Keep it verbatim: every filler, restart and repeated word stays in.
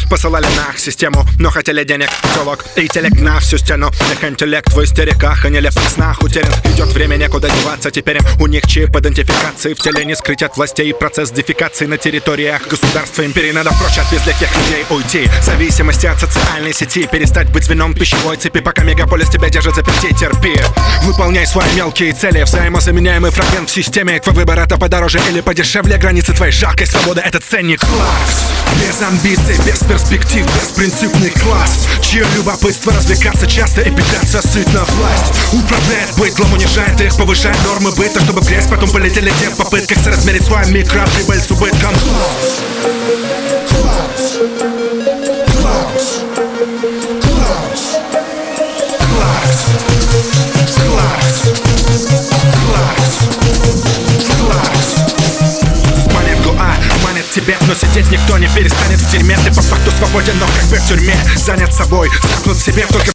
Посылали на систему, но хотели денег, телок и телег на всю стену. Их интеллект в истериках и нелепых снах утерян. Идет время, некуда деваться. Теперь им у них чип идентификации. В теле не скрыть от властей процесс дефекации на территориях государства империи. Надо прочь от безликих людей уйти. Зависимости от социальной сети. Перестать быть звеном пищевой цепи. Пока мегаполис тебя держит заперти, терпи. Выполняй свои мелкие цели. Взаимозаменяемый фрагмент в системе. Твой выбор — это подороже или подешевле. Границы твоей жаркой свободы — это ценник. Класс без амбиций, без перспектив, беспринципный класс, чье любопытство развлекаться часто и питаться сытно. Власть управляет бытлом, унижает их, повышает нормы быта, чтобы в грязь потом полетели те в попытках соразмерить свою микроприбыль с убытком. Класс, класс, класс, класс, класс, класс, класс. Монетку А манит тебе, но сидеть никто не перестанет в дерьме. Ты по факту свободен, но как бы в тюрьме. Занят собой, замкнут в себе, только